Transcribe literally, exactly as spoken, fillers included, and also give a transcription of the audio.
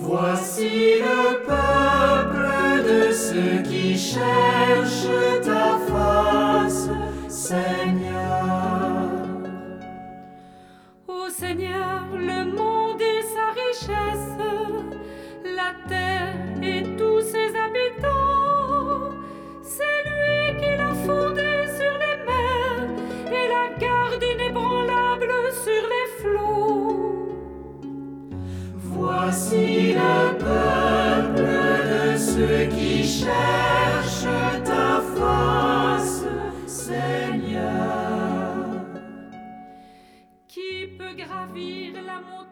Voici le peuple de ceux qui cherchent ta face, Seigneur. Ô Seigneur, le monde et sa richesse, la terre et tous ses habitants, c'est lui qui l'a fondée sur les mers et la garde inébranlable sur les flots. Voici le peuple de ceux qui cherchent ta face, Seigneur. Qui peut gravir la montagne